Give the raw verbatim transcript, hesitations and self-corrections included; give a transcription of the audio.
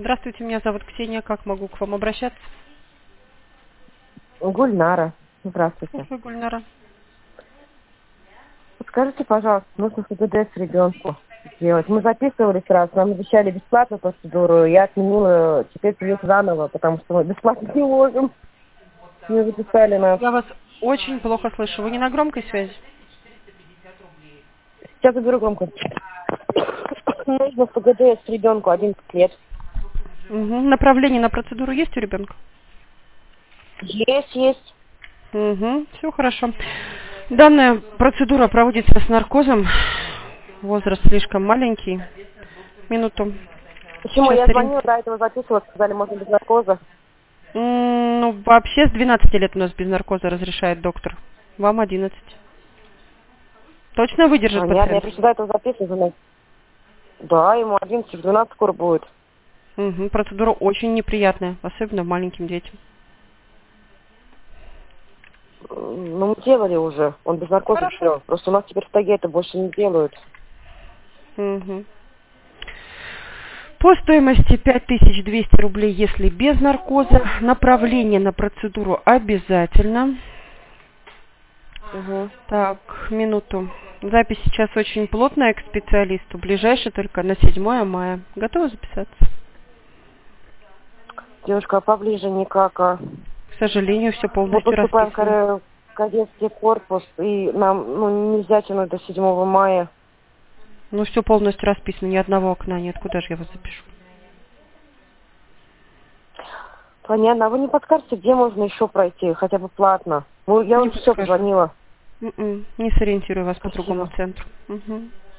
Здравствуйте, меня зовут Ксения. Как могу к вам обращаться? Гульнара. Здравствуйте. Слушаю, Гульнара. Подскажите, пожалуйста, нужно ФГД с ребенку сделать. Мы записывались раз, нам обещали бесплатную процедуру, я отменила, теперь придется заново, потому что мы бесплатно не можем. Не записали нас. Я вас очень плохо слышу. Вы не на громкой связи? Сейчас заберу громко. Нужно ФГД с ребенку одиннадцать лет. Угу. Направление на процедуру есть у ребенка? Есть, есть. Угу. Все хорошо. Данная процедура проводится с наркозом. Возраст слишком маленький. Минуту. Почему? Сейчас Я орient- звонила, до этого записывала, сказали, можно без наркоза. М, Ну, вообще с двенадцати лет у нас без наркоза разрешает доктор. Вам одиннадцать. Точно выдержит Понятно, я пациент? просто до этого записывала. Да, ему одиннадцать, двенадцать скоро будет. Угу. Процедура очень неприятная, особенно маленьким детям. Ну, мы делали уже. Он без наркоза Хорошо. все. Просто у нас теперь в Таге это больше не делают. Угу. По стоимости пять тысяч двести рублей, если без наркоза. Направление на процедуру обязательно. Угу. Так, минуту. Запись сейчас очень плотная к специалисту. Ближайшая только на седьмое мая. Готовы записаться? Девушка, а поближе никак. А. К сожалению, все Мы полностью поступаем в расписано. Коре- в кадетский корпус, и нам ну, нельзя тянуть до седьмого мая. Ну, все полностью расписано, ни одного окна нет. Куда же я вас запишу? Понятно. А вы не подскажете, где можно еще пройти, хотя бы платно? Ну, я Не уже все подскажу. позвонила. М-м, Не сориентирую вас по другому Спасибо. центру. Угу.